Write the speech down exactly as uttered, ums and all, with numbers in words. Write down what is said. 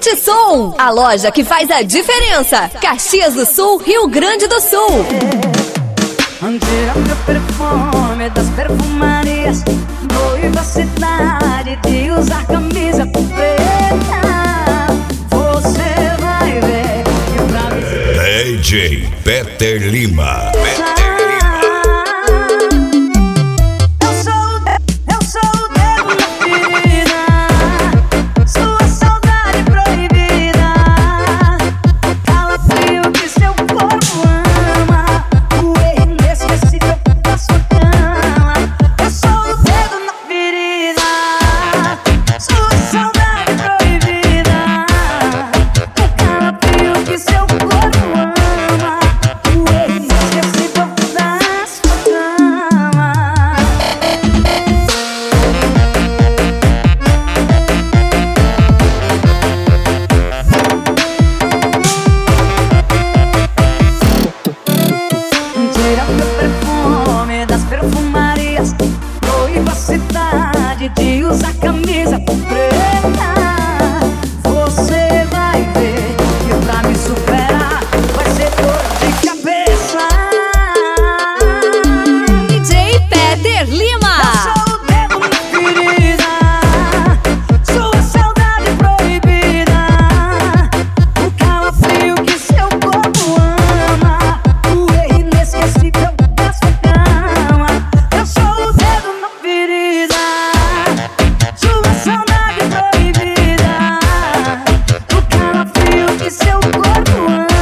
Fit Som, a loja que faz a diferença. Caxias do Sul, Rio Grande do Sul. Tira meu perfume das perfumarias, noiva cidade de usar camisa preta. Você vai ver que pra mim D J Peter Lima. Peter Lima. Eu sou, eu sou o dedo na ferida, sua saudade proibida, o calafrio que seu corpo ama, o erro inesquecível da sua cama. Eu sou o dedo na ferida, sua saudade proibida, o calafrio que seu corpo ama, o erro inesquecível da sua cama. Tira meu perfume das perfumarias, noiva cidade de usar camisa preta. Você vai ver que pra me superar vai ser dor de cabeça. D J Peter Lima. Sou o dedo na ferida, sua saudade proibida, o calafrio que seu corpo ama, o erro inesquecível da sua cama. Eu sou o dedo na ferida, sua saudade proibida, o calafrio que seu corpo ama.